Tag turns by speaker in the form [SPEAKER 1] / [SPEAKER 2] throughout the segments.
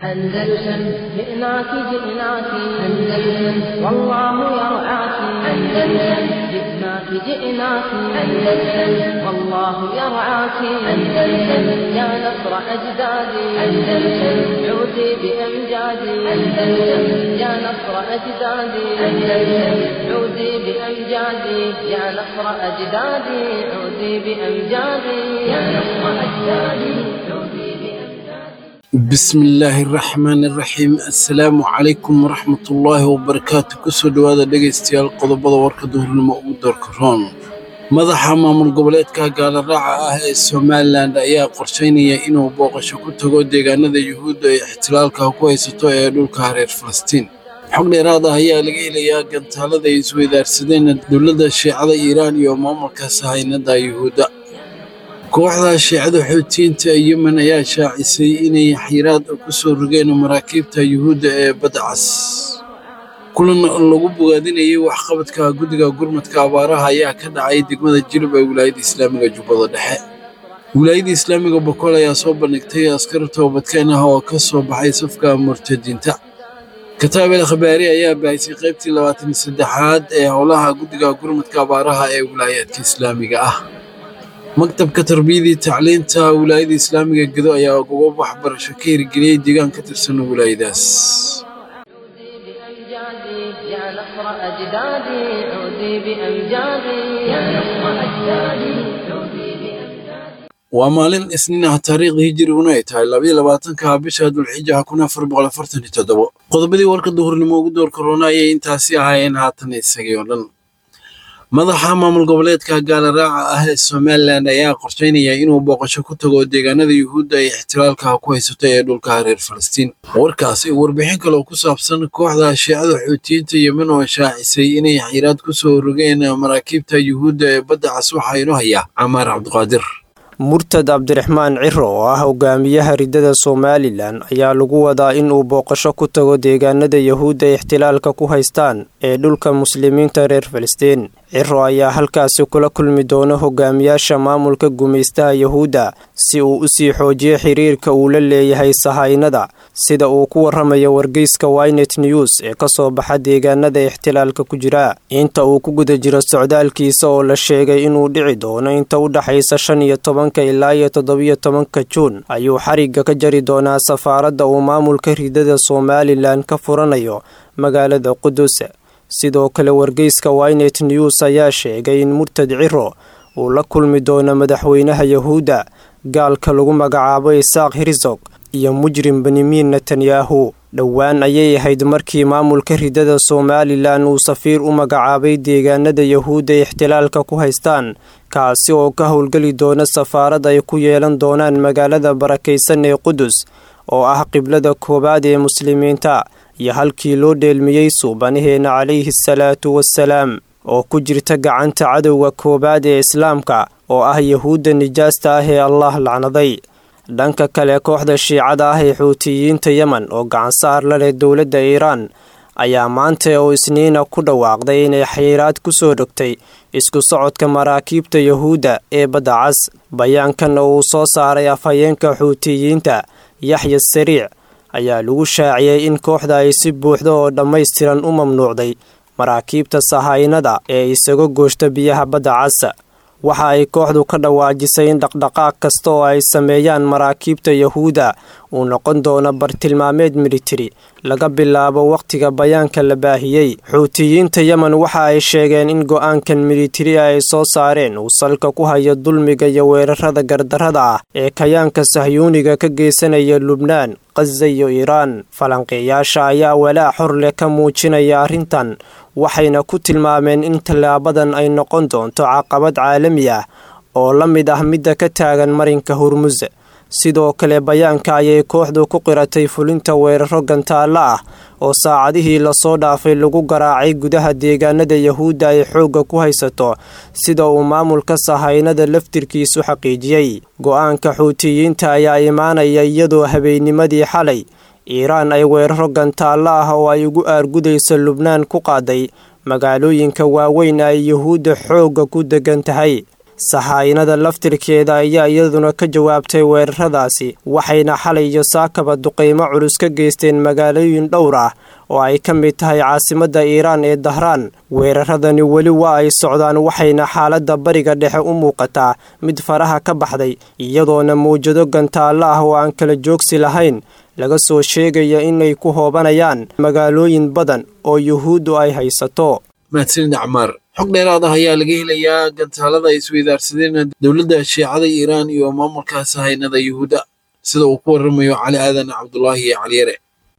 [SPEAKER 1] أندلسن جئناك جئناك أندلسن والله يرعاك أندلسن جئناك جئناك أندلسن والله يرعاك أندلسن يا نصر أجدادي أندلسن عودي بأمجادي أندلسن يا نصر أجدادي أندلسن عودي بأمجادي يا نصر أجدادي عودي بأمجادي يا نصر أجدادي عودي
[SPEAKER 2] بسم الله الرحمن الرحيم السلام عليكم ورحمة الله وبركاته كسود هذا دقيستيال قضبضة ورك دهرنما ودور كرون مدحا مامul goboleedka gaalraaca ah ee Soomaaliland ayaa qorsheynaya inuu booqasho ku tago deegaanada Yuhuudda ee ixtilaalka ku haysto ee dhulka reer Falastiin xog dheeraad ah ayaa laga helayaa gantaalada ay isweydaarsadeen dowladda Shiicada Iiraan iyo maamulka Sahaynada Yuhuudda kooxda Shiicada Xuutiyiinta Yemen ayaa shaacisay inay xiraad ku soo rogeen maraakiibta Yuhuudda ee Badda Cas kulan lagu bogaadinayay waxqabadka guddiga gurmadka abaaraha ayaa ka dhacay degmada Jilib ee wilaayadda Islaamiga Jubbada Dhexe wilaayadda Islaamiga Boqol ayaa soo bandhigtay askar toobadkeen ah oo ka soo baxay safka murtadiinta kitaab al-khabaari ayaa baahisay qaybtii 23aad ee howlaha guddiga gurmadka abaaraha ee wilaayadda Islaamiga ah maktabka tarbiyada tacliinta wilaayadda Islaamiga Gedo ayaa uga waxbarasho ka hirgeliyay deegaan ka tirsan wilaayadaas
[SPEAKER 1] يا نصر أجدادي عودي بأمجادي يا نصر أجدادي عودي بأمجادي
[SPEAKER 2] ومالين إسنينها تاريخ هجري ونايتها 22 bisha Dulxijja 1447 qodobadii warka duhurnimo ugu door corona ay intaasi ahaayeen haatan isagii oo dhan madaxa maamul goboleedka gaalraaca ah ee Soomaaliland ayaa qorsheynaya inuu booqasho ku tago deegaanada Yuhuudda ee ixtilaalka ku haysto ee dhulka reer Falastiin warkaasi warbixin kale oo ku saabsan kooxda Shiicada Xuutiyiinta Yemen oo shaacisay inay xiraad ku soo rogeen maraakiibta Yuhuudda ee Badda Cas waxa inoo haya Amaar Cabdiqaadir
[SPEAKER 3] murtad Cabdiraxmaan Ciro oo ah hogaamiyaha ridada Soomaaliland ayaa lagu wadaa in uu booqasho ku tago deegaanada Yuhuudda ee ixtilaalka ku haystaan ee dhulka muslimiinta reer Falastiin Ciro ayaa halkaasi kula kulmi doona hogaamiyaasha maamulka gumeystaha Yuhuudda si uu u sii xoojiyo xiriirka uu la leeyahay Sahaynada sida uu ku waramayo wargeyska Ynet News ee ka soo baxa deegaanada ixtilaalka ku jira inta uu ku guda jiro socdaalkiisa oo la sheegay inuu dhici doono inta u dhaxaysa 15 ilaa 17 Juun ayuu xariga ka jari doonaa safaaradda uu maamulka ridada Soomaaliland ka furanayo magaalada Qudus sidoo kale wargeyska Ynet News ayaa sheegay in murtad Ciro uu la kulmi doono madaxweynaha Yuhuudda gaalka lagu magacaabo Isaaq Herzog iyo mujrim Benjamin Netanyahu dhawaan ayay ahayd markii maamulka ridada Soomaaliland uu safiir u magacaabay deegaanada Yuhuudda ee ixtilaalka ku haystaan kaasi oo ka howlgali doona safaarad ay ku yeelan doonaan magaalada barakeysan ee Qudus oo ah qiblada koobaad ee muslimiinta iyo halkii loo dheelmiyay suubanaheena calayhi salaatu wassalaam oo ku jirta gacanta cadowga koobaad ee islaamka oo ah Yuhuudda nijaasta ah ee Allah lacnaday dhanka kale kooxda Shiicada ah ee Xuutiyiinta Yemen oo gacan saar la leh dowladda Iiraan ayaa maanta oo Isniina ku dhawaaqday inay xiraad ku soo dhigtay isku socodka maraakiibta Yuhuudda ee Badda Cas bayaankan uu soo saaray afhayeenka Xuutiyiinta Yaxya Sariic ayaa lagu shaaciyay in kooxda ay si buuxda oo dhammaystiran u mamnuucday maraakiibta Sahaynada ee isaga gooshta biyaha Badda Cas waxa ay kooxdu ka dhawaajisay in dhaqdhaqaaq kasta oo ay sameeyaan maraakiibta Yuhuudda uu noqon doono bartilmaameed military laga bilaabo waqtiga bayaanka la baahiyay Xuutiyiinta Yemen waxa ay sheegeen in go'aankan military ay soo saareen uu salka ku hayo dulmiga iyo weerarada gardarrada ah ee kayaanka Sahyuuniga ka geysanaya Lubnaan Gaza iyo Iiraan falanqeeyaasha ayaa walaac xor leh ka muujinaya arrintan waxayna ku tilmaameen in talaabadan ay noqon doonto caqabad caalami ah oo la mid ah midda ka taagan marinka Hormuz sidoo kale bayaanka ayay kooxdu ku qiratay fulinta weeraro gantaalo ah oo saacadihii la soo dhaafay lagu garaacay gudaha deegaanada Yuhuudda ay xoogga ku haysato sida uu maamulka Sahaynada laftirkiisu xaqiijiyay go'aanka Xuutiyiinta ayaa imaanaya iyadoo habeennimadii xalay Iiraan ay weeraro gantaalo ah oo ay ugu aargudayso Lubnaan ku qaaday magaalooyinka waaweyn ay Yuhuudda xoogga ku degan tahay saxaayinada laftirkeeda ayaa iyaduna ka jawaabtay weeraradaasi waxayna xalay iyo saakaba duqaymo culus ka geysteen magaalooyin dhowr ah oo ay ka mid tahay caasimadda Iiraan ee Dahraan. Weeraradani weli waa ay socdaan waxayna xaaladda bariga dhexe u muuqataa mid faraha ka baxday iyadoona mawjado gantaalo ah oo aan kala joogsi lahayn laga soo sheegaya inay ku hoobanayaan magaalooyin badan oo yuhuuddu ay haysato.
[SPEAKER 2] mahadsanid Camaar. xog dheeraad ah ayaa laga helayaa gantaalada ay isweydaarsadeen dowladda Shiicada Iiraan iyo maamulka sahaynada Yuhuudda sida uu ku waramayo Cali Aadan Cabdullaahi Cali Yare.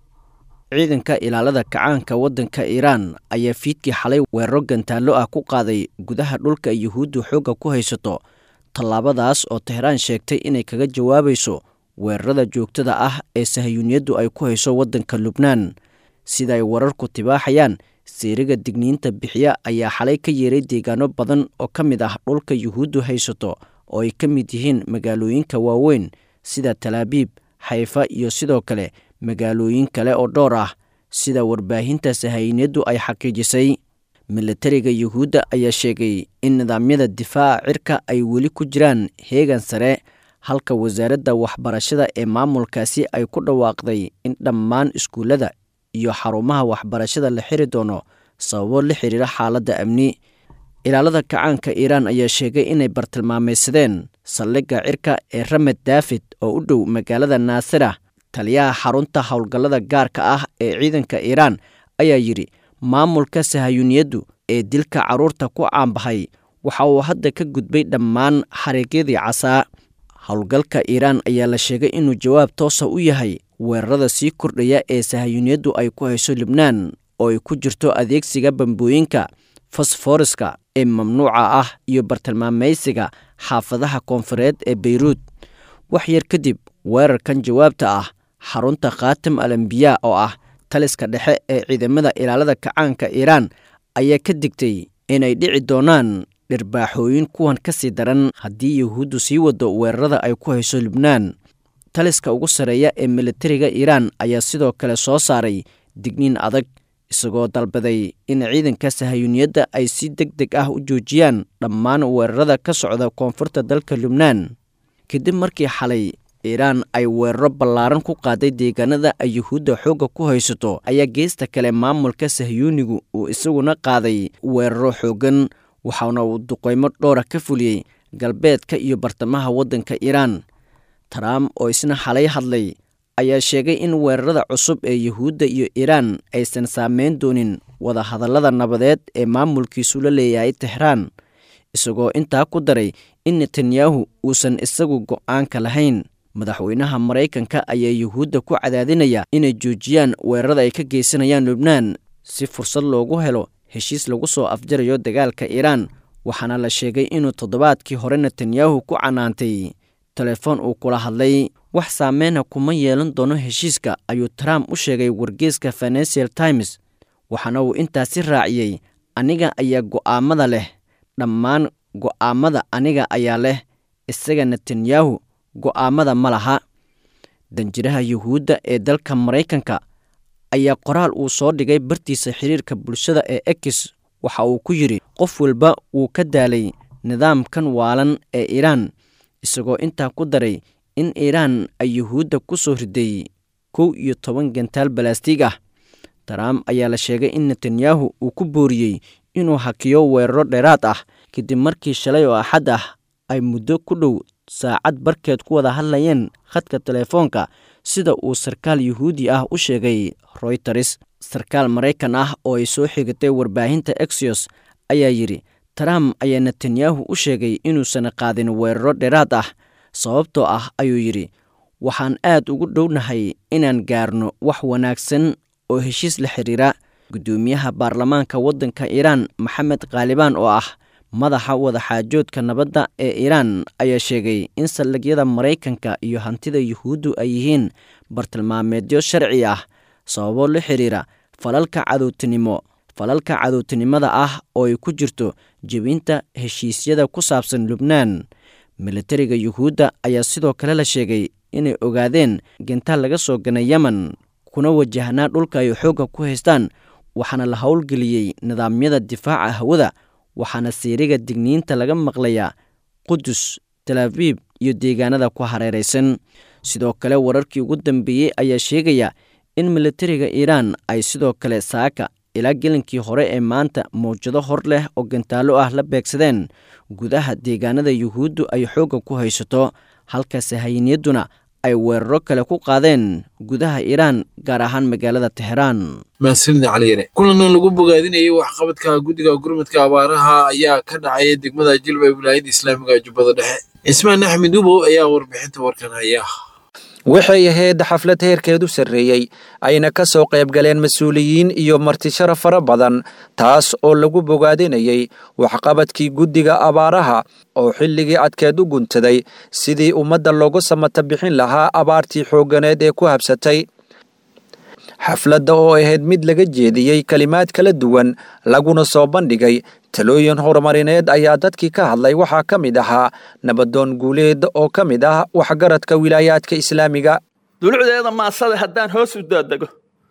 [SPEAKER 4] ciidanka ilaalada kacaanka waddanka Iiraan ayaa fiidkii xalay weeraro gantaalo ah ku qaaday gudaha dhulka Yuhuuddu xooga ku haysato, tallaabadaas oo Tehraan sheegtay inay kaga jawaabayso weerarada joogtada ah ee Sahiyuuniyaddu ay ku hayso waddanka Lubnaan. Sida ay wararku tibaaxayaan, seeriga digniinta bixiya ayaa xalay ka yeeray deegaano badan oo ka mid ah dhulka Yuhuuddu haysato oo ay ka mid yihiin magaalooyinka waaweyn sida Tel Aviv, Haifa iyo sidoo kale magaalooyin kale oo dhowr ah sida warbaahinta Sahiyuuniyaddu ay xaqiijisay. Militariga Yuhuudda ayaa sheegay in nidaamyada difaaca cirka ay weli ku jiraan heegan sare, halka wasaaradda waxbarashada ee maamulkaasi ay ku dhawaaqday in dhammaan iskuullada iyo xarumaha waxbarashada la xiri doono sababo la xiriira xaaladda amni. Ilaalada kacaanka Iiraan ayaa sheegay inay bartilmaameedsadeen saldhigga cirka ee Ramed David oo u dhow magaalada Naasira. Taliyaha xarunta howlgallada gaarka ah ee ciidanka Iiraan ayaa yidhi maamulka Sahiyuuniyaddu ee dilka carruurta ku caanbaxay waxa uu hadda ka gudbay dhammaan xariiqyadii casaa. Howlgalka Iiraan ayaa la sheegay inuu jawaab toosa u yahay weerarada sii kordhaya ee Sahiyuuniyaddu ay ku hayso Lubnaan oo ay ku jirto adeegsiga bambooyinka fosforiska ee mamnuuca ah iyo bartilmaameedsiga xaafadaha koonfureed ee Beirut. wax yar kadib weerarkan jawaabta ah, xarunta Khaatim al-Anbiyaa oo ah taliska dhexe ee ciidamada ilaalada kacaanka Iiraan ayaa ka digtay inay dhici doonaan dhirbaaxooyin kuwan ka sii daran haddii Yuhuuddu sii wado weerarada ay ku hayso Lubnaan. Taliska ugu sareeya ee militariga Iiraan ayaa sidoo kale soo saaray digniin adag isagoo dalbaday in ciidanka Sahiyuuniyadda ay si degdeg ah u joojiyaan dhammaan weerarada ka socda koonfurta dalka Lubnaan. kadib markii xalay Iiraan ay weeraro ballaaran ku qaaday deegaanada ay Yuhuudda xooga ku haysato, ayaa geesta kale maamulka Sahiyuunigu uu isaguna qaaday weeraro xoogan, waxaana uu duqeymo dhowra ka fuliyey galbeedka iyo bartamaha waddanka Iiraan. Trump oo isna xalay hadlay ayaa sheegay in weerarada cusub ee Yuhuudda iyo Iiraan aysan saameyn doonin wada hadallada nabadeed ee maamulkiisu la leeyahay Tehraan, isagoo intaa ku daray in Netanyahu uusan isagu go'aanka lahayn. Madaxweynaha Mareykanka ayaa Yuhuudda ku cadaadinaya inay joojiyaan weerarada ay ka geysanayaan Lubnaan si fursad loogu helo heshiis lagu soo afjarayo dagaalka Iiraan, waxaana la sheegay inuu toddobaadkii hore Netanyahu ku canaantay telefoon uu kula hadlay. wax saameyna kuma yeelan doono heshiiska, ayuu Trump u sheegay wargeyska Financial Times, waxaana uu intaasi raaciyey, aniga ayaa go'aamada leh, dhammaan go'aamada aniga ayaa leh, isaga Netanyahu go'aamada ma laha. Danjiraha Yuhuudda ee dalka Mareykanka ayaa qoraal uu soo dhigay bartiisa xiriirka bulshada ee X waxa uu ku yidhi qof walba wuu ka daalay nidaamkan waalan ee Iiraan, isagoo intaa ku daray in Iiraan ay Yuhuudda ku soo riday 11 gantaal balaastig ah. Trump ayaa la sheegay in Netanyahu uu ku booriyey inuu hakiyo weeraro dheeraad ah kadib markii shalay oo Axad ah ay muddo ku dhow saacad barkeed ku wada hadlayeen khadka telefoonka, sida uu sarkaal Yuhuudi ah u sheegay Reuters. Sarkaal Mareykan ah oo ay soo xigatay warbaahinta Axios ayaa yidhi Trump ayaa Netanyahu u sheegay inuusan qaadin weeraro dheeraad ah, sababtoo ah ayuu yidhi waxaan aad ugu dhownahay inaan gaarno wax wanaagsan oo heshiis la xiriira. Gudoomiyaha baarlamaanka waddanka Iiraan Maxamed Ghalibaan oo ah madaxa wadaxaajoodka nabadda ee Iiraan ayaa sheegay in saldhigyada Mareykanka iyo hantida Yuhuuddu ay yihiin bartilmaameedyo sharci ah sababo la xiriira falalka cadowtinimada ah oo ay ku jirto jebinta heshiisyada ku saabsan Lubnaan. Militariga Yuhuudda ayaa sidoo kale la sheegay inay ogaadeen gantaal laga soo ganay Yemen kuna wajahnaa dhulka ay xooga ku haystaan, waxaana la howlgeliyey nidaamyada difaaca hawada, waxaana seeriga digniinta laga maqlayaa qudus talaabiib iyo deegaanada ku hareeraysan. sidoo kale wararkii ugu dambeeyey ayaa sheegaya in militariga iiraan ay sidoo kale saaka ilaa gelinkii hore ee maanta mawjado hor leh oo gantaalo ah la beegsadeen gudaha deegaanada yuhuuddu ay xoogga ku haysato, halka sahayinyaduna ay weeraro kale ku qaadeen gudaha iiraan gaar ahaan magaalada Teheraan.
[SPEAKER 2] mahadsanid caliyare. kulan lagu bogaadinayay waxqabadka guddiga gurmadka abaaraha ayaa ka dhacay degmada Jilba ee wilaayada Islaamiga Jubbada Dhexe. Ismaan Axmed Ubo ayaa warbixinta warkan haya.
[SPEAKER 5] waxay ahayd xaflad heerkeedu sarreeyay ayna ka soo qayb galeen mas'uuliyiin iyo marti sharaf fara badan, taas oo lagu bogaadinayay waxqabadkii guddiga abaaraha oo xilligii adkeed u guntaday sidii ummadda loogu samata bixin lahaa abaartii xoogganeed ee ku habsatay. xafladda oo ahayd mid laga jeediyey kalimaad kala duwan laguna soo bandhigay talooyin horumarineed ayaa dadkii ka hadlay waxaa ka mid ahaa nabadoon guuleed oo ka mid ah waxgaradka wilaayaadka islaamiga.
[SPEAKER 6] dulucdeeda maasada haddaan hoos u daadego,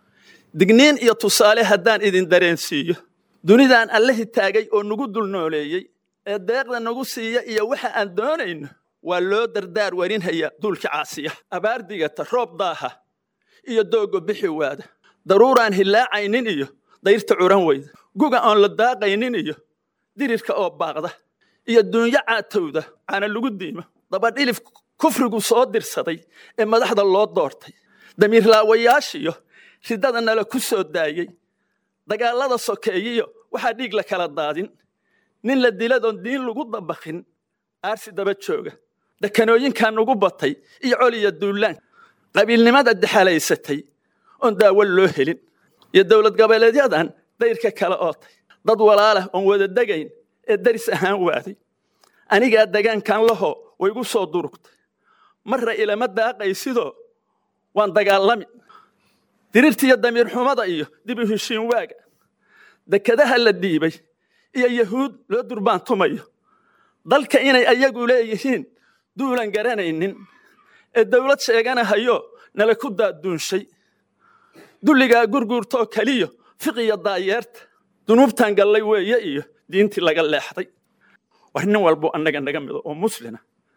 [SPEAKER 6] digniin iyo tusaale haddaan idin dareensiiyo, dunidaan allahi taagay oo nagu dul nooleeyey ee deeqda nagu siiya iyo waxa aan doonayno waa loo dardaar warinhaya duulka caasiya. abaar digata, roob daaha iyo doogo bixi waada, daruuraan hilaacaynin iyo dayrta curan weyda, guga oon la daaqaynin iyo dirirka oo baaqda, iyo duunyo caatowda caana lagu diimo, dabadhilif kufrigu soo dirsaday ee madaxda loo doortay, damiirlaawayaashiyo ridada nala ku soo daayey, dagaalada sokeeyiyo waxaa dhiig la kala daadin, nin la diladoon diin lagu dabaqin, aarsi daba jooga, dakanooyinkaa nugu batay iyo col iyo duulaan, qabiilnimada dexalaysatay oon daawo loo helin, iyo dowlad goboleedyadan dayrka kala ootay, dad walaalah oon wada degayn ee daris ahaan waaday. anigaa degaankan laho waygu soo durugtay, marra ilama daaqaysidoo waan dagaalami, dirirtiiyo damiir xumada iyo dib u heshiin waaga, dekadaha la dhiibay iyo yahuud loo durbaantumayo, dalka inay ayagu leeyihiin duulan garanaynin ee dawlad sheeganahayo nala ku daaduunshay, dulligaa gurguurtoo kaliyo fiqiya daayeerta, dunuubtan gallay weeye iyo diintii laga leexday. war nin walbo annaga naga mido oo muslina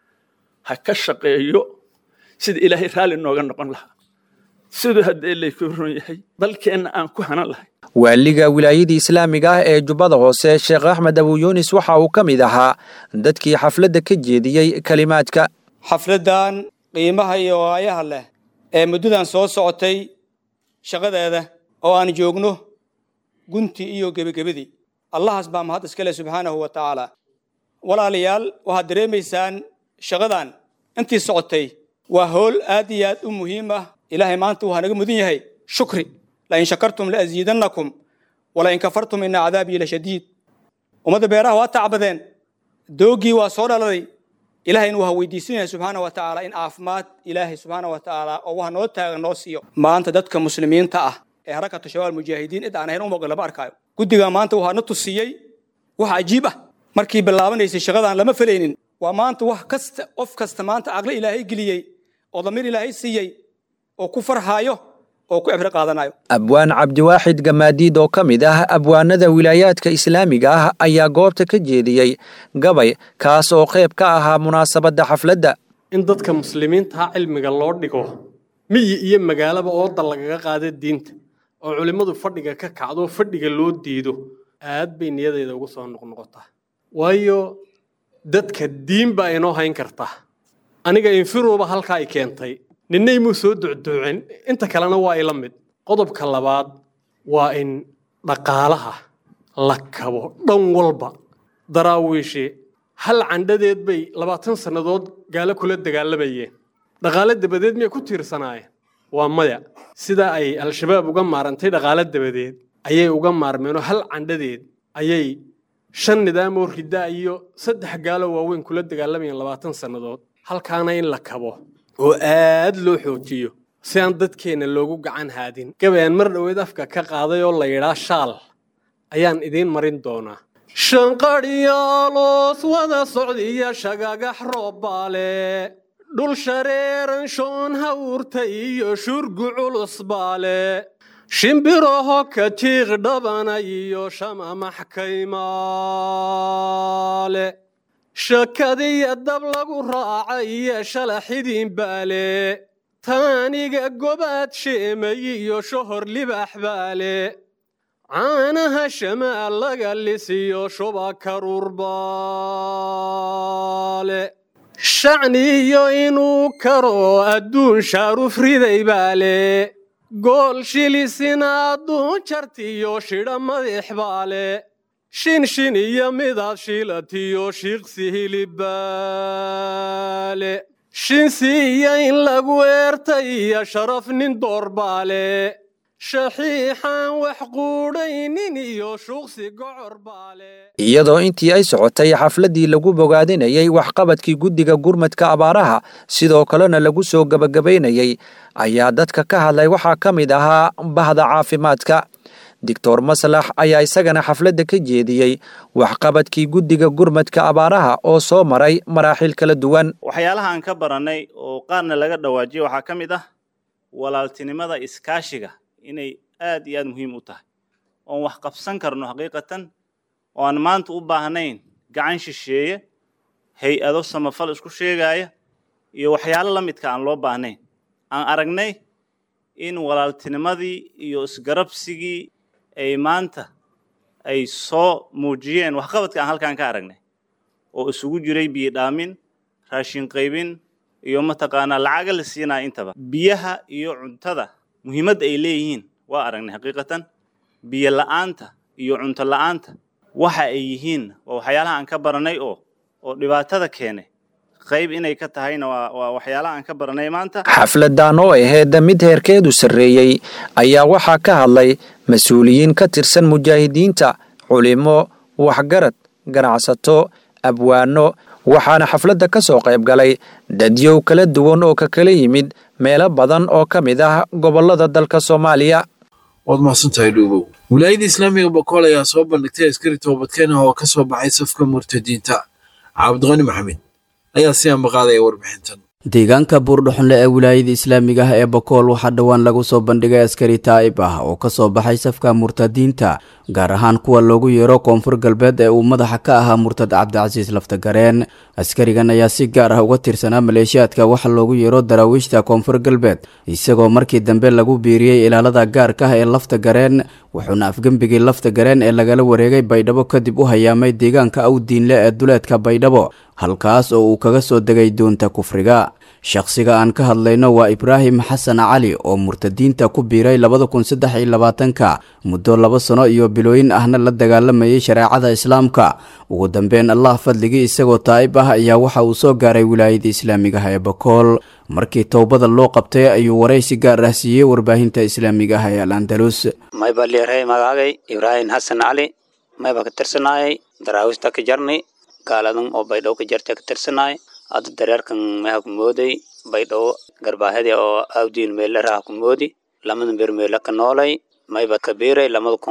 [SPEAKER 6] ha ka shaqeeyo sida ilaahay raalli nooga noqon lahaa, siduu haddee layku run yahay dalkeenna aan ku hanan lahay.
[SPEAKER 5] waaliga wilaayadii islaamiga ah ee Jubbada Hoose Sheekh Axmed Abu Yunis waxa uu ka mid ahaa dadkii xafladda ka jeediyey kalimaadka.
[SPEAKER 7] xafladdan qiimaha iyo waayaha leh ee muddadan soo socotay shaqadeeda oo aan joogno gunti iyo gebagabadii, allahaas baa mahad iska leh subxaanahu wa tacaala. walaalayaal waxaad dareemaysaan shaqadan intii socotay waa howl aad iyo aad u muhiim ah. ilaahay maanta waxaa naga mudan yahay shukri, la in shakartum la aziidannakum wala in kafartum inna cadaabii la shadiid. ummadda beeraha waa tacbadeen, doogii waa soo dhaladay, ilaahayna waxaa weydiisanaya subxaana wa tacaala in caafimaad ilaahay subxaana wa tacaala oo waxa noo taagan noo siiyo. maanta dadka muslimiinta ah ee harakatu shabaab mujaahidiin cid aan ahayn u muuqda lama arkaayo. guddiga maanta waxaa na tusiyey wax cajiib ah. markii bilaabanaysay shaqadan lama falaynin. waa maanta wax kasta qof kasta maanta aqli ilaahay geliyey oo damiir ilaahay siiyey oo ku farxaayo oo ku cibro qaadanayo.
[SPEAKER 5] abwaan cabdiwaaxid gamaadiid oo ka mid ah abwaanada wilaayaadka islaamiga ah ayaa goobta ka jeediyey gabay kaas oo qayb ka ahaa munaasabadda xafladda.
[SPEAKER 8] in dadka muslimiinta cilmiga loo dhigo miyi iyo magaalaba ooda lagaga qaada diinta oo culimadu fadhiga ka kacdo fadhiga loo diido aad bay niyadeeda ugu soo noqnoqotaa. waayo dadka diin baa inoo hayn kartaa. aniga infiruuba halkaa ay keentay, ninnay muu soo ducduucin, inta kalena waa ila mid. qodobka labaad waa in dhaqaalaha la kabo dhan walba. daraawiishi hal candhadeed bay 20 sannadood gaalo kula dagaalamayeen. dhaqaale dabadeed miyay ku tiirsanaayeen? waa maya. sida ay al-shabaab uga maarantay dhaqaale dabadeed ayay uga maarmeenoo hal candhadeed ayay 5 nidaam oo ridaa iyo 3 gaalo waaweyn kula dagaalamayeen 20 sannadood. halkaana in la kabo oo aad loo xoojiyo si aan dadkeena loogu gacan haadin. gabayaan mar dhaweed afka ka qaaday oo la yidhaa shaal ayaan idiin marin doonaa. shanqadhiyaalos wada socdiya shagagax roobbaale, dhul shareeran shoon hawrta iyo shurgu culus baale, shimbiraho ka tiiq dhabana iyo shama maxkaymaale, shakadiya dab lagu raacay iyo shalaxidin baale taaniga gobaad sheemay iyo shohor libax baale caanaha shamaal laga lisiyo shuba karuur baale shacniyo inuu karo adduun shaaruf riday baale gool shilisina adduun jartiyo shidha madax baale shinshin iyo midaad shiilatiyo shiiqsi hilibbaale shinsi iyo in lagu eertay iyo sharaf nin doorbaale shaxiixaan wax quudhaynin iyo shuuqsi gocor baale
[SPEAKER 5] iyadoo intii ay socotay xafladdii lagu bogaadinayay waxqabadkii guddiga gurmadka abaaraha sidoo kalena lagu soo gebagabaynayay ayaa dadka ka hadlay waxaa ka mid ahaa bahda caafimaadka doctor maslax ayaa isagana xafladda ka jeediyey waxqabadkii guddiga gurmadka abaaraha oo soo maray maraaxil kala duwan
[SPEAKER 9] waxyaalaha aan ka barannay oo qaarna laga dhawaajiyey waxaa ka mid ah walaaltinimada iskaashiga inay aad iyo aad muhiim u tahay oon wax qabsan karno xaqiiqatan oo aan maanta u baahnayn gacan shisheeye hay-ado samafal isku sheegaya iyo waxyaalo la midka aan loo baahnayn aan aragnay in walaaltinimadii iyo isgarabsigii ay maanta ay soo muujiyeen waxqabadka aan halkaan ka aragnay oo isugu jiray biyo dhaamin raashin qaybin iyo mataqaanaa lacaga la siinaya intaba biyaha iyo cuntada muhiimadda ay leeyihiin waa aragnay xaqiiqatan biyo la'aanta iyo cunto la'aanta waxa ay yihiin waa waxyaalaha aan ka baranay oo dhibaatada keenay qayb inay ka tahayna waa waxyaalaha aan ka baranay maanta
[SPEAKER 5] xafladdan oo ahayd mid heerkeedu sarreeyey ayaa waxaa ka hadlay mas-uuliyiin ka tirsan mujaahidiinta culimo waxgarad ganacsato abwaano waxaana xafladda ka soo qayb galay dadyow kala duwan oo ka kala yimid meelo badan oo ka mid ah gobollada dalka Soomaaliya
[SPEAKER 2] waad mahadsantahay dhuubow wilaayada islaamiga Bakool ayaa soo bandhigtay askari toobadkeen oo ka soo baxay safka murtadiinta cabdiqani maxamed ayaa si aan maqaaday warbixintan
[SPEAKER 10] deegaanka buurdhuxunle ee wilaayada islaamiga ah ee Bakool waxaa dhawaan lagu soo bandhigay askari taa'ib ah oo ka soo baxay safka murtadiinta gaar ahaan kuwa loogu yeero koonfur galbeed ee uu madaxa ka ahaa murtad Cabdicasiis Laftagareen askarigan ayaa si gaar ah uga tirsanaa maleeshiyaadka waxa loogu yeero daraawiishta koonfur galbeed isagoo markii dambe lagu biiriyay ilaalada gaarka ah ee Laftagareen wuxuuna afgambigii Laftagareen ee lagala wareegay Baydhabo kadib u hayaamay deegaanka Awdiinle ee duleedka Baydhabo halkaas oo uu kaga soo degay doonta kufriga shakhsiga aan ka hadlayno waa Ibraahim Xasan Cali oo murtadiinta ku biiray 2023 muddo 2 sano iyo bilooyin ahna la dagaalamayay shariicada islaamka ugu dambeyn Allah fadligii isagoo taa'ib ah ayaa waxa uu soo gaaray wilaayada islaamiga ah ee Bakool markii toobada loo qabtay ayuu wareysi gaar ah siiyay warbaahinta islaamiga ah ee Al-Andalus
[SPEAKER 11] mayba leeyahay magacay Ibraahim Xasan Cali mayba ka tirsanay daraawista ka jarnay gaaladan oo Baydhabo ka jartay ka tirsanay ad dareerkan ma ku mooday Baydhabo garbaahada oo Awdiin meel raah ku moodi lamadan bir meel ka noolay mayba ka beeray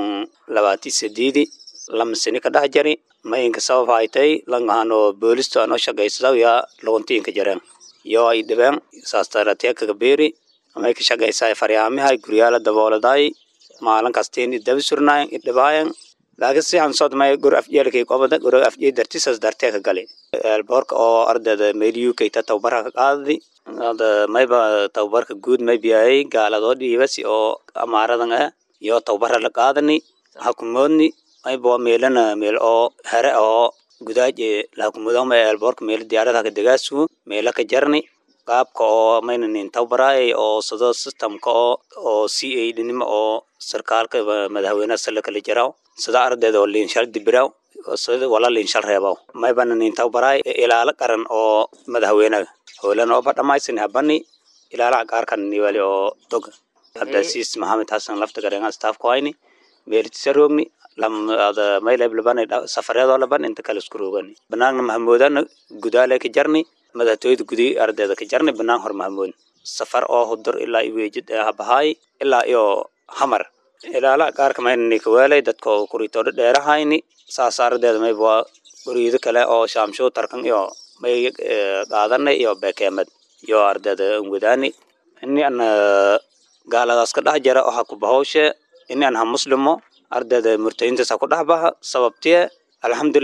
[SPEAKER 11] 2028 lama sani ka dhax jari mayinka sabab ay tay langano boolisto ano shaqeysado ya loontiin ka jareen yo ay dibaan saastarate ka beeri may ka shaqeysay faryaamaha guriyada dabooladay maalin kastiin dab surnay dhibaayan laakiin si aan soo dhamay gur afjeelkay qobada gur afjee dartiisas dartee ka galay alboorka oo ardayda meel UK ta tababar ka qaaday hada mayba tababarka guud may biyay gaalado dhiibasi oo amaaradan ah iyo tababar la qaadani xukuumadni ay boo meelana meel oo hare oo gudaaje la xukuumadda ma alboorka meel diyaarada ka dagaasu meel ka jarni qaabka oo maynan tababaray oo sida systemka oo CA dinimo oo sarkaalka madaxweynaha salka la jaraw sida ardayda oo liinshal dibraw sida wala liinshal reebaw may banan tababaray ilaala qaran oo madaxweynaha howlan oo badhamaysan habani ilaala qaarkan niwali oo tog Cabdicasiis Maxamed Xasan Laftagareen staff ko ayni beertisarogni lam ada may leeblaban safarada laban inta kala isku roogani banaanna mahmuudan gudaale ka jarni madaxtooyada gudi ardayda ka jarni banaan hor mahmuud safar oo hudur ilaa iweejid habahay ilaa iyo hamar ilaala qaarka maynni ka weelay dadka kurito dheerahayni saasardeed may baa guriida kale oo shaamsho tarkan iyo may qaadanay iyo beekeemad iyo ardayda wadani inni an gaaladaas ka dhax jara waxa ku bahawshe inni an muslimo ardayda murtayinta sa ku dhaxbaha sababtee alxamdulillah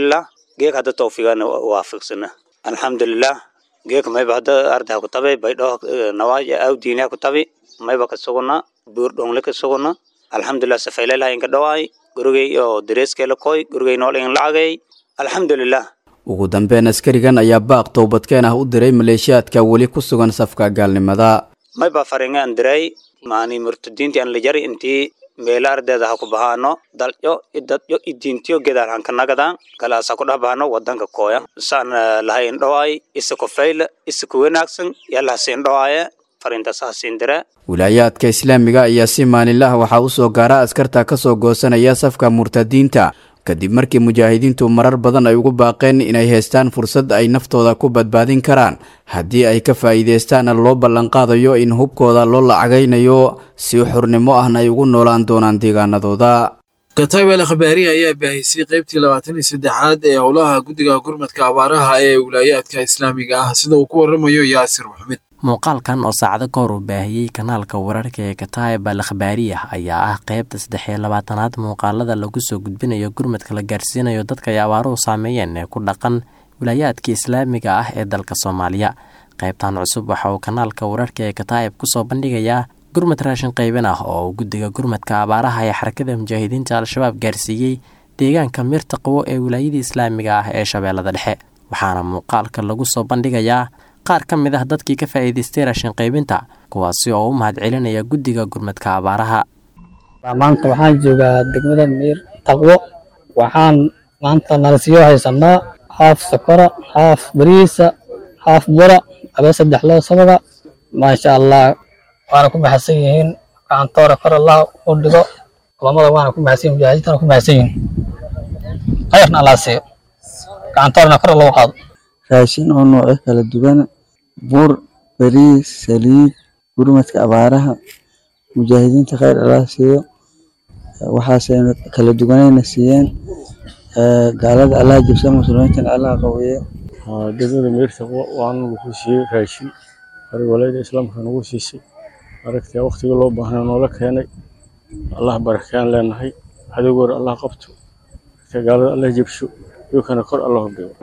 [SPEAKER 11] geek hadda tawfiiqana waafaqsana alxamdulilah geek mayba hadda arday ku tabay baydho nawaaja aw diina ku tabi mayba ka sugna buur dhongle ka sugna alxamdulilah safaylaha inka dhawaay gurigay iyo dareeskeela koy gurigay nool in lacagay alxamdulilah
[SPEAKER 10] ugu dambeyn askarigan ayaa baaq toobadkeen ah u diray maleeshiyaadka weli ku sugan safka gaalnimada
[SPEAKER 11] mayba faringaan diray maani murtadiintii aan la jari intii meel ardayda ha ku bahaano dalyo idadyo idintiyo gedaarhan ka nagadaan kalaasa ku dhabaano wadanka kooya saan lahayn dhawaay isku fayl isku wanaagsan yalla siin dhawaaya farinta saasiin dira
[SPEAKER 10] wilaayaadka islaamiga ayaa si maalinlaha waxaa u soo gaara askarta ka soo goosanaya safka murtadiinta kadib markii mujaahidiintu marar badan ay ugu baaqeen inay haystaan fursad ay naftooda ku badbaadin karaan haddii ay ka faa'iideystaana loo ballanqaadayo in hubkooda loo lacagaynayo si xurnimo ahna ay ugu noolaan doonaan deegaanadooda
[SPEAKER 2] kataybel khabaari ayaa baahisay qaybtii 23aad ee howlaha guddiga gurmadka abaaraha ee wilaayaadka islaamiga ah sida uu ku waramayo yaasir maxmed
[SPEAKER 12] muuqaalkan oo saacado ka hor u baahiyey kanaalka wararka ee Kataib al-Khabaariya ayaa ah qaybta 23aad muuqaalada lagu soo gudbinayo gurmadka la gaarsiinayo dadka ay abaaruhu saameeyeen ee ku dhaqan wilaayaadka islaamiga ah ee dalka Soomaaliya. qaybtan cusub waxa uu kanaalka wararka ee Kataib ku soo bandhigayaa gurmad raashin qaybin ah oo guddiga gurmadka abaaraha ee xarakada mujaahidiinta al-shabaab gaarsiiyey deegaanka Mirtaqwo ee wilaayada islaamiga ah ee Shabeellada Dhexe. waxaana muuqaalka lagu soo bandhigayaa qaar ka mid ah dadkii ka faa'iideystay raashin qaybinta kuwaasi oo u mahad celinaya guddiga gurmadka abaaraha.
[SPEAKER 13] maanta waxaan joogaa degmada Mirtaqwo waxaan maanta nalsiyo haysanaa haaf sokora haaf bariisa haaf bura aba 3 loo sabaga maasha Allah waana ku maxsan yihiin gacantoora kor Allah u dhigo kulamada waana ku maxsan mujaahidiinta ku maxsan yihiin ayarna Allah siiyo gacantoorna kor loo qaado
[SPEAKER 14] raashin oo nooc kala duwan bur bariis saliid gurmadka abaaraha mujaahidiinta khayr Allah siiyo waxaaseen kala duwanayna siiyeen gaalada Allah jibsa muslimiinta Allah qawiyo
[SPEAKER 15] degmada Mirtaqwo waan ugu siiyay raashin walaayada islaamka ugu siisay aragtay waqtiga loo baahnaa noola keenay Allah barakaan leenahay adigoo Allah qabto gaalada Allah jibsho iyo kana kor Allah dhigo.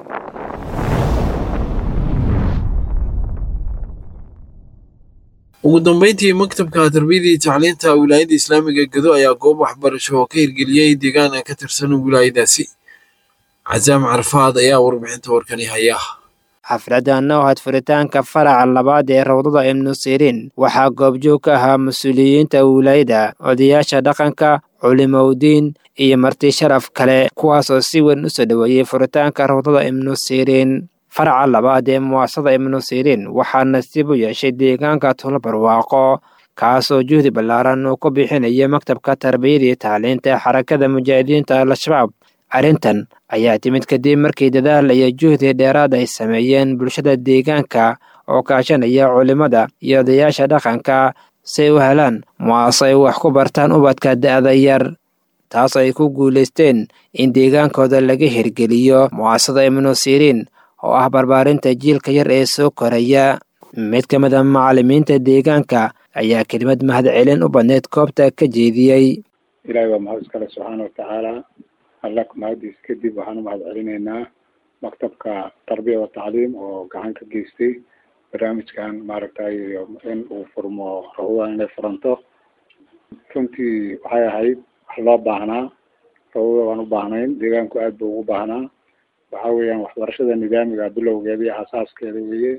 [SPEAKER 2] ugu dambeyntii maktabka tarbiyada iyo tacliinta wilaayada islaamiga Gedo ayaa goob waxbarasho oo ka hirgeliyay deegaan ka tirsan wilaayadaasi. Cazaam Carfaad ayaa warbixinta warkani haya.
[SPEAKER 16] xafladana oo had furitaanka faraca labaad ee rawdada Ibn Sirin waxaa goobjoog ka ahaa mas'uuliyiinta wilaayada, odayaasha dhaqanka, culimooyin iyo marti sharaf kale kuwaas oo si weyn u soo dhaweeyay furitaanka rawdada Ibn Sirin. faraca labaad ee muwaasada Ibn Sirin waxaa nasiib u yeeshay deegaanka Tuulo Barwaaqo kaasoo juhdi ballaaran uu ku bixinaya maktabka tarbiyada iyo tacliinta xarakada mujaahidiinta al-shabaab. arrintan ayaa timid kadib markii dadaal iyo juhdi dheeraad ay sameeyeen bulshada deegaanka oo kaashanaya culimada iyo odayaasha dhaqanka si ay u helaan muwaasa ay wax ku bartaan ubadka da'da yar, taas ay ku guulaysteen in deegaankooda laga hirgeliyo muwaasada Ibn Sirin oo ah barbaarinta jiilka yar ee soo koraya. mid ka mid ah macallimiinta deegaanka ayaa kelimad mahadcelin u badneed koobta ka jeediyey.
[SPEAKER 17] ilaahay waa mahad iskale subxaana wa tacaala. alla mahadiis kadib waxaan u mahad celinaynaa maktabka tarbiya wa tacliim oo gacan ka geystay barnaamijkan maaragtay in uu furmo rawdada inay furanto. runtii waxay ahayd wax loo baahnaa, rawdada waan u baahnayn, deegaanku aad buu ugu baahnaa. waxa weeyaan waxbarashada nidaamiga bilowgeeda iyo asaaskeeda weeye.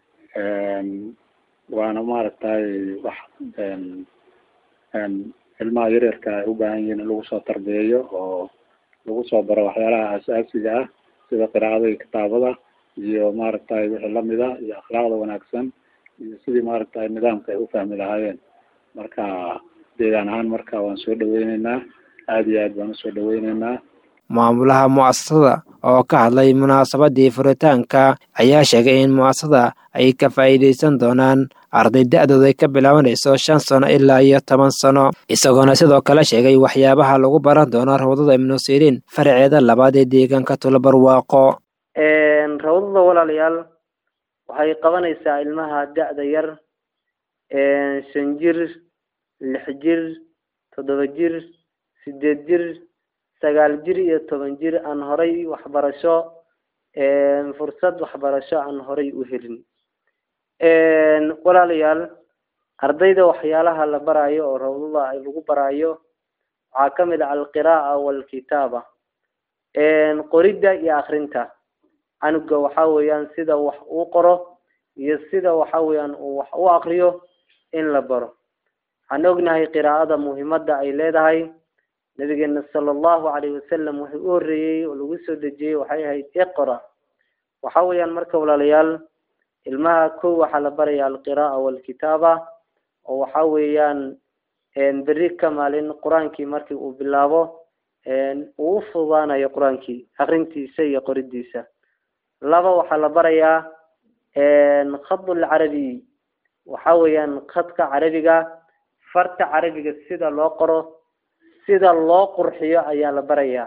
[SPEAKER 17] waana maaragtay wax ilmaha yaryarka ay u baahan yihiin in lagu soo tarbiyeeyo oo lagu soo baro waxyaalaha asaasiga ah sida qiraa'ada iyo kitaabada iyo maaragtay wixii lamid ah iyo akhlaaqda wanaagsan iyo sidii maaragtay nidaamka ay u fahmi lahaayeen. marka deegaan ahaan marka waan soo dhaweyneynaa, aad iyo aad baan usoo dhaweyneynaa.
[SPEAKER 16] maamulaha mu'asasada oo ka hadlay munaasabadii furitaanka ayaa sheegay in mu'asasada ay ka faa'iideysan doonaan arday da'dooda ay ka bilaabanayso 5 sano ilaa 10 sano, isagoona sidoo kale sheegay waxyaabaha lagu baran doono rawdada Ibn Sirin faraceeda labaad ee deegaanka Tuulo Barwaaqo.
[SPEAKER 18] rawdada walaalayaal waxay qabanaysaa ilmaha da'da yar 5 jir 6 jir 7 jir 8 jir 9 jir iyo 10 jir aan horay waxbarasho fursad waxbarasho aan horay u helin. walaalayaal ardayda waxyaalaha la barayo oo rawdada ay lagu barayo waxaa ka mid ah alqiraa'a walkitaaba, qoridda iyo akhrinta. canuga waxa weeyaan sida wax uu qoro iyo sida waxa weeyaan uu wax u akhriyo in la baro. waxaan ognahay qiraa'ada muhiimadda ay leedahay. nabigeena sallallahu alayhi wasallam wuxuu u horeeyay oo lagu soo dejiyay waxay ahayd iqra. waxa weeyaan marka walaalayaal ilmaha kow waxaa la barayaa alqiraa'a walkitaaba oo waxa weeyaan berri ka maalin quraankii markii uu bilaabo uu u fududaanayo quraankii akhrintiisa iyo qoridiisa. laba waxaa la barayaa khadul carabi, waxa weeyaan khadka carabiga, farta carabiga sida loo qoro, sida loo qurxiyo ayaa la barayaa.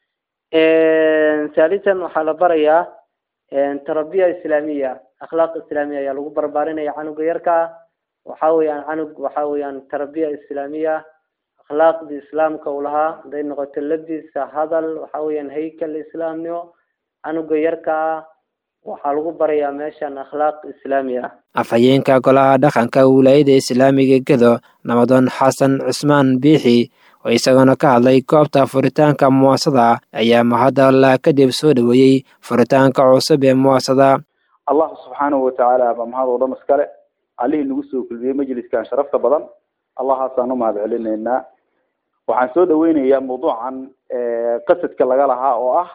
[SPEAKER 18] ثالثا waxaa la barayaa tarbiya islaamiya, akhlaaq islaamiya ayaa lagu barbaarinaya canuga yarka. waxa weeyaan tarbiya islaamiya, akhlaaqda islaamka uu lahaa, haday noqoto labis, hadal, waxa weeyaan haykal islaamnimo. canuga yarka waxaa lagu barayaa meeshan akhlaaq islaamiya.
[SPEAKER 16] afhayeenka golaha dhaqanka wilaayada islaamiga Gedo Nabdoon Xasan Cusmaan Biixi oo isagana ka hadlay goobta furitaanka muwaasada ayaa mahad Allah kadib soo dhaweeyay furitaanka cusub ee muwaasada.
[SPEAKER 19] Allah subhanahu wa ta'ala ba mahad oo dhan iskale عليه نقصه كل ذي مجلس كان شرفته بدن الله حسنا ما بعلننا وعن سود وين موضوع عن قصة كلا جالها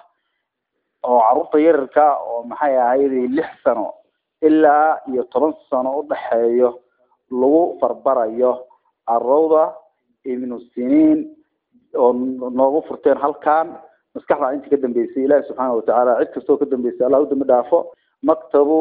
[SPEAKER 19] أو عروض يركا ومحيا هذه لحسنة إلا يترنسنا وضحيه لو فربرايه الروضة من السنين ونغفرتين هل كان مسكحنا أنت قدم بيسي الله سبحانه وتعالى عدك سو قدم بيسي الله ودم دافع مكتبه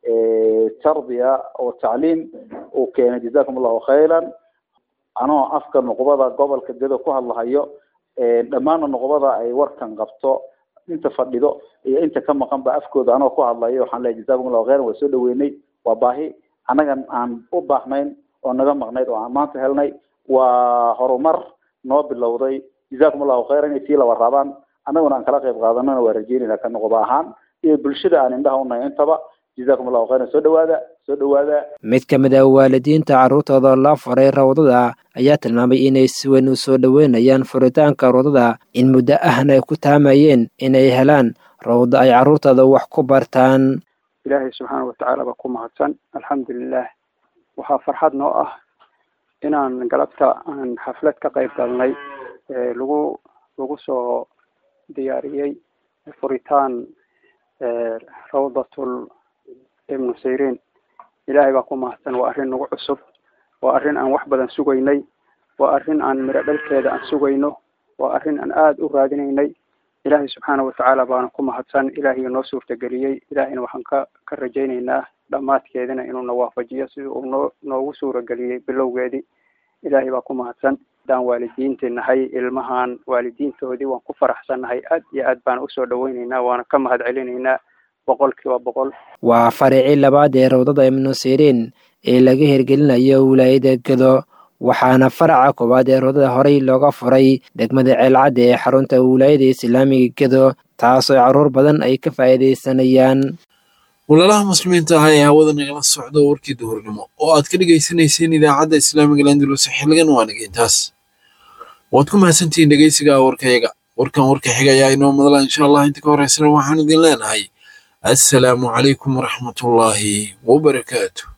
[SPEAKER 19] تربية وتعليم وكان جزاكم الله خيرا. أنا أفكر نقبضة قبل كده كوه الله هيو لما أنا نقبضة أي وركن قبطه أنت فردده أنت كم قام بأفكر أنا كوه الله هيو حنا جزاكم الله خيرا وسود ويني وباهي أنا عن أباه مين وأنا جم مغنيت وعمان تهلني وهرمر نوب اللوضي جزاكم الله خيرا يسيل ورابان أنا وأنا كلاقي بغاضنا ورجيني لكن نقباهان بالشدة أن عندها هنا ينتبه جزاكم الله خيرا. soo dhawaada.
[SPEAKER 16] mid ka mid ah waalidiinta carruurtooda la furay rawdada ayaa tilmaamay inay si weyn u soo dhaweynayaan furitaanka rawdada, in muddo ahna ay ku taamayeen inay helaan rawdo ay carruurtooda wax ku bartaan.
[SPEAKER 20] ilaahay subxaanahu wa tacaala baa ku mahadsan. alxamdulilah waxaa farxad noo ah inaan galabta aan xaflad ka qayb galnay lagu soo diyaariyey furitaan rawdatul ibnu sayrin. ilaahay baa ku mahadsan. waa arrin nagu cusub, waa arrin aan wax badan sugaynay, waa arrin aan miro dhalkeeda aan sugayno, waa arrin aan aada u raadinaynay. ilaahay subxaanahu wa tacaala baana ku mahadsan. ilaahay noo suurtageliyey. ilaahayna waxaan ka rajaynaynaa dhammaadkeedina inuuna waafajiyo sidii uu noogu suurageliyey bilowgeedii. ilaahay baa ku mahadsan. haddaan waalidiintii nahay ilmahan waalidiintoodii waan ku faraxsannahay. aad iyo aad baan usoo dhawaynaynaa, waana ka mahad celinaynaa 100%.
[SPEAKER 16] waa faricii labaad ee rawdada ibnu sayrin ee laga hirgelinayo wilaayada Gedo, waxaana faraca koowaad ee rawdada horey looga furay degmada Ceelcadde ee xarunta wilaayada islaamiga Gedo, taasoo carruur badan ay ka faa'iidaysanayaan.
[SPEAKER 2] walaalaha muslimiinta ah ee hawada nagala socdo warkii duhurnimo oo aad ka dhagaysanayseen idaacadda islaamiga Landulus xilligan waa intaas. waad ku mahadsantihiin dhegeysiga warkayaga. warka xiga ayaa inoo madala insha Allah. inta ka horeysana waxaan idin leenahay السلام عليكم ورحمة الله وبركاته.